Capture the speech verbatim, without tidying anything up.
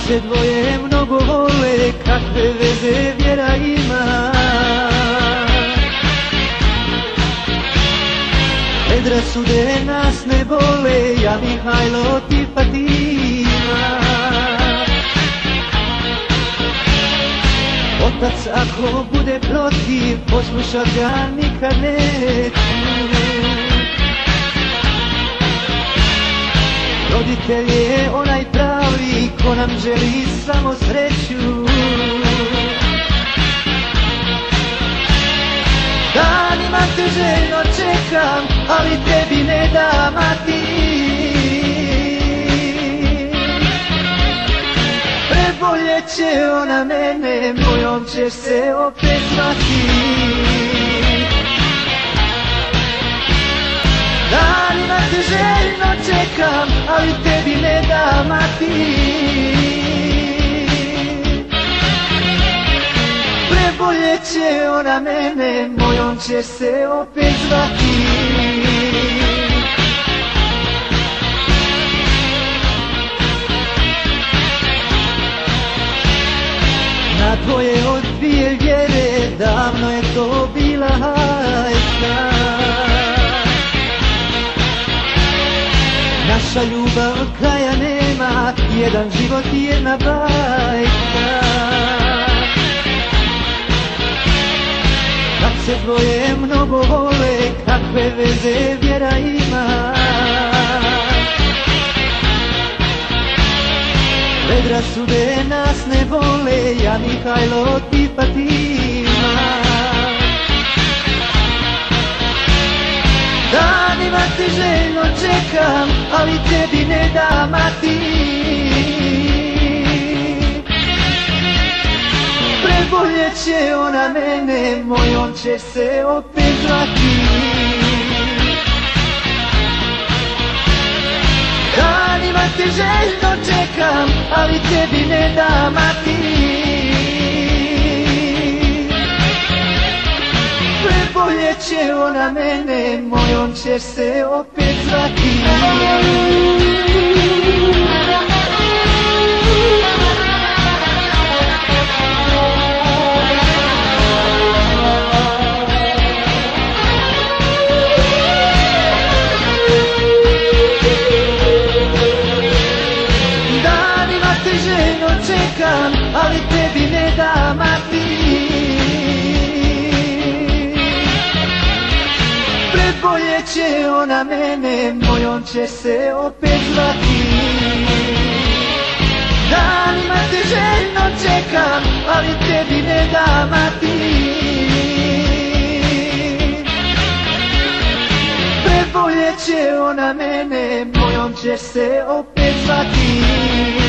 se dvoje mnogo vole, kakve veze vjera ima. Predrasude nas ne bole, ja Mihajlo, ti Fatima. Otac ako bude protiv, poslušat ga nikad neću. Roditelj je onaj pravi ko nam želi samo sreću. Danima te željno čekam, ali tebi ne dam, a ti preboljet će ona mene, mojom ćeš se opet zvati. Danima te željno čekam, ali tebi ne dam, a ti preboljet će ona mene, mojom ćeš se opet zvati. Na dvoje od dvije vjere, davno je to bila hajka. Naša ljubav kraja nema, jedan život i jedna bajka. Kad se dvoje mnogo vole, kakve veze vjera ima. Predrasude nas ne vole, ja Mihajlo, ti Fatima. Danima te željno čekam, ali tebi ne dam, a ti preboljet će ona mene, mojom ćeš se opet zvati. Danima te željno čekam, ali tebi ne dam, a ti preboljet će ona mene, mojom ćeš se opet zvati. Danima te željno čekam, ali tebi ne dam, a ti preboljet će ona mene, mojom će se opet zvati. Danima te željno čekam, ali tebi ne dam, a ti preboljet će ona mene, mojom će se opet zvati.